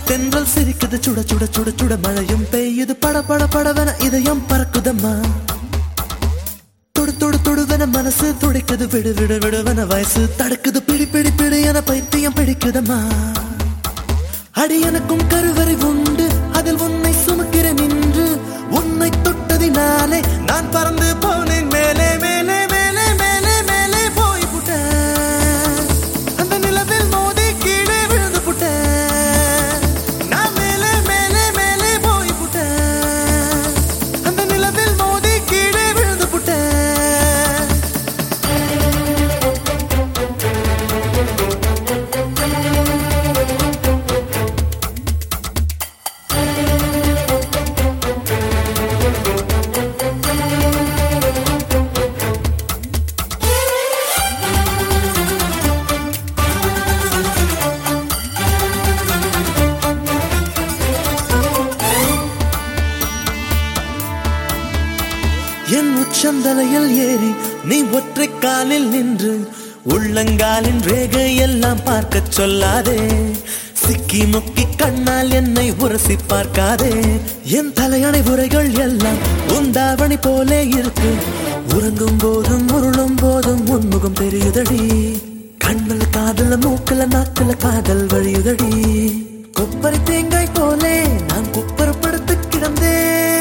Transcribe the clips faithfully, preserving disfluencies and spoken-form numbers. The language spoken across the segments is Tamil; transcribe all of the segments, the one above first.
தென்றல் சிரிக்குது சுட சுட சுட சுட மழையும் பெய்யுது பட பட படவன இதயம் பறக்குதம்மா தொடு தொடு தொடுவன மனசு துடிக்குது விடு விடு விடுவன வயசு தடுக்குது பிடி பிடி பிடி என பைத்தியம் பிடிக்குதம்மா அடி எனக்கும் கருவறை உண்டு அதில் உன்னை சுமக்கிறேன் நின்று உன்னை தொட்டதினாலே நான் பறந்து போனேன் மேலே மேலே மேலே மேலே மேலே போய் புட்டேன் அந்த நிலவில் மோதி கீழே விழுந்து புட்டேன் நான் மேலே மேலே மேலே போய் புட்டேன் அந்த நிலவில் மோதி கீழே விழுந்து புட்டேன் என் உச்சந்தலையில் ஏறி நீ ஒற்றை காலில் நின்று உள்ளங்காலின் ரேகை எல்லாம் பார்க்க சொல்லாதே சிக்கி முக்கி கண்ணால் என்னை உரசி பார்க்காதே என் தலையணை உரைகள் எல்லாம் உந்தாவணி போலே இருக்கு உறங்கும் போதும் உருளும் போதும் உன்முகம் தெரியுதடி கண்ணில் காதல மூக்கல நாக்கல காதல் வழியுதடி கொப்பரை தேங்காய் போலே நான் குப்பரப்படுத்து கிடந்தேன்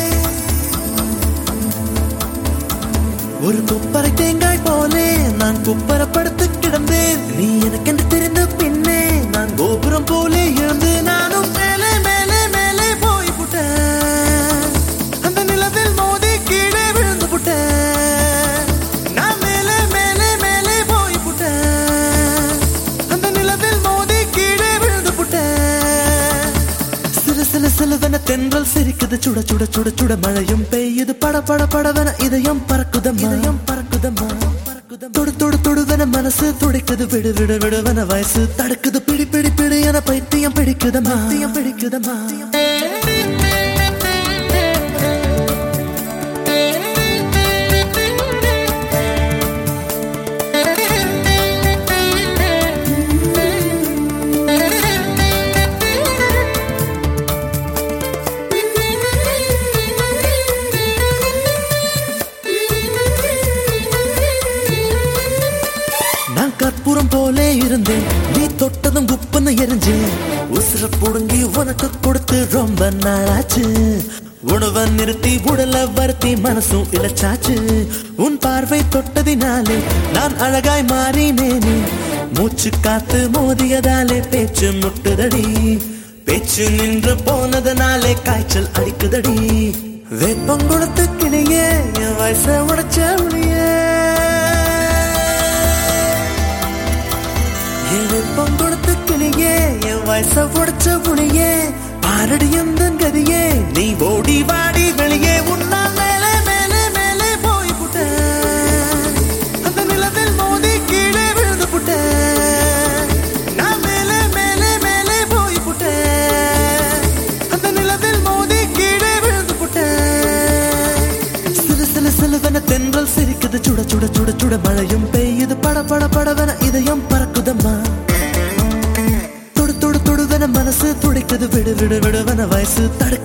ஒரு குப்பரை தேங்காய் போலே நான் குப்பரப்படுத்து கிடந்தேன் நீ எனக்கென்று தெரிந்த பின்னே நான் கோபுரம் போலே இருந்து நானும் மேலே மேலே மேலே போய் புட்டேன் அந்த நிலவில் மோதி கீழே விழுந்து புட்டேன் நான் மேலே மேலே மேலே போய் புட்டேன் அந்த நிலவில் மோதி கீழே விழுந்து புட்டேன் சில சில சிலவன தென்றல் சிரிக்குது சுட சுட சுட சுட மழையும் பெய்யுது பட பட படவன இதயம் பறக்குதம்மா இதயம் பறக்குதம்மா தொடு தொடு தொடுவன மனசு துடிக்குது விடு விடு விடுவன வயசு தடுக்குது பிடி பிடி பிடி என பைத்தியம் பிடிக்குதம்மா பைத்தியம் பிடிக்குதம்மா நான் கற்பூரம் போலே இருந்தேன் நீ தொட்டதும் குப்புன்னு எரிஞ்சேன் உசுர புடுங்கி உனக்கு கொடுத்து ரொம்ப நாளாச்சு உணவை நிறுத்தி உடலை வருத்தி மனசும் இழைச்சாச்சு உன் பார்வை தொட்டதினாலே நான் அழகாய் மாறினேனே மூச்சு காத்து மோதியதாலே பேச்சு முட்டுதடி பேச்சு நின்று போனதனாலே காய்ச்சல் அடிக்குதடி வேப்பம் கொடுத்து கிளியே என் வயசை உடைச்ச உளியே வெப்பம் கொடுத்து கிளியே என் வயச உடைச்ச புளியே பாரடி எந்த கதியே நீ ஓடி வாடி வெளியே உன்னா மேலே மேலே மேலே போய் புட்டேன் அந்த நிலவில் மோதி கீழே விழுந்து புட்டேன் நான் மேலே மேலே மேலே போய் புட்டேன் அந்த நிலவில் மோதி கீழே விழுந்து புட்டேன் சில சில சிலவன தென்றல் சிரிக்குது சுட சுட சுட சுட மழையும் பெய்யுது பட பட படவன இதயம் பறக்குதம்மா தொடு தொடு தொடுவன மனசு துடிக்குது விடு விடு விடுவன வயசு தடுக்க